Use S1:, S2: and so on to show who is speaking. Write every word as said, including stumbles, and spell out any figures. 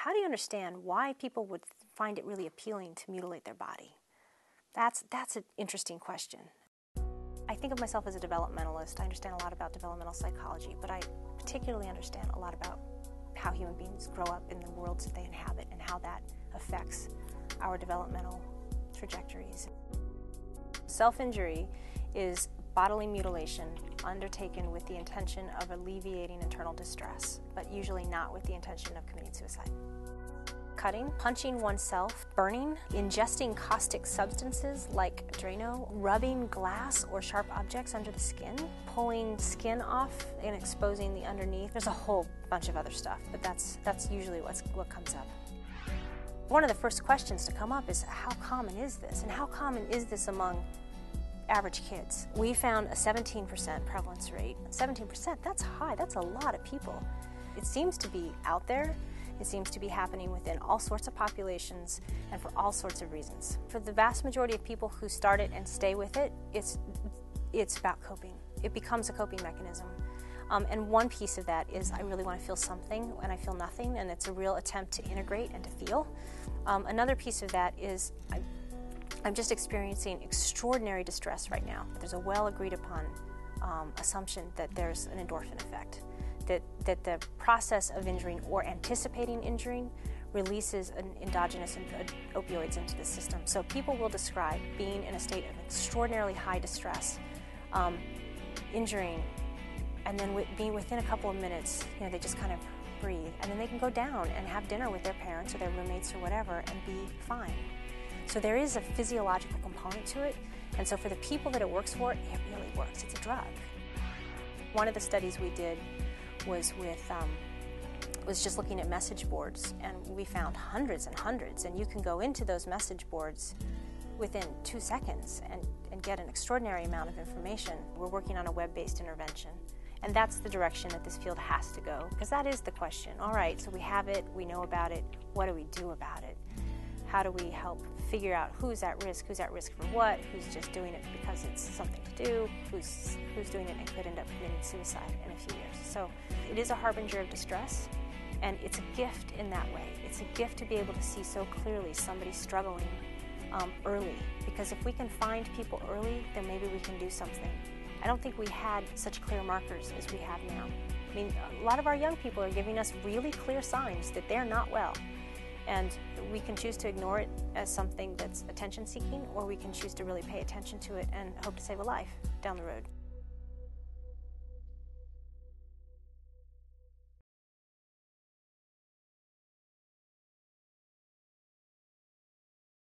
S1: how do you understand why people would find it really appealing to mutilate their body? That's, that's an interesting question. I think of myself as a developmentalist. I understand a lot about developmental psychology, but I particularly understand a lot about how human beings grow up in the worlds that they inhabit and how that affects our developmental trajectories. Self-injury is bodily mutilation undertaken with the intention of alleviating internal distress, but usually not with the intention of committing suicide. Cutting, punching oneself, burning, ingesting caustic substances like Drano, rubbing glass or sharp objects under the skin, pulling skin off and exposing the underneath. There's a whole bunch of other stuff, but that's, that's usually what's, what comes up. One of the first questions to come up is, how common is this? And how common is this among average kids? We found a seventeen percent prevalence rate. seventeen percent, that's high, that's a lot of people. It seems to be out there. It seems to be happening within all sorts of populations and for all sorts of reasons. For the vast majority of people who start it and stay with it, it's, it's about coping. It becomes a coping mechanism. Um, and one piece of that is I really want to feel something and I feel nothing, and it's a real attempt to integrate and to feel. Um, another piece of that is I, I'm just experiencing extraordinary distress right now. There's a well agreed upon um, assumption that there's an endorphin effect. That, that the process of injuring or anticipating injuring releases an endogenous opioids into the system. So people will describe being in a state of extraordinarily high distress, um, injuring, and then w being within a couple of minutes, you know, they just kind of breathe, and then they can go down and have dinner with their parents or their roommates or whatever and be fine. So there is a physiological component to it, and so for the people that it works for, it really works. It's a drug. One of the studies we did was with um, was just looking at message boards, and we found hundreds and hundreds, and you can go into those message boards within two seconds and, and get an extraordinary amount of information. We're working on a web-based intervention, and that's the direction that this field has to go, because that is the question. All right, so we have it, we know about it, what do we do about it? How do we help figure out who's at risk, who's at risk for what, who's just doing it because it's something to do, who's, who's doing it and could end up committing suicide in a few years. So it is a harbinger of distress, and it's a gift in that way. It's a gift to be able to see so clearly somebody struggling um, early, because if we can find people early, then maybe we can do something. I don't think we had such clear markers as we have now. I mean, a lot of our young people are giving us really clear signs that they're not well. And we can choose to ignore it as something that's attention-seeking, or we can choose to really pay attention to it and hope to save a life down the road.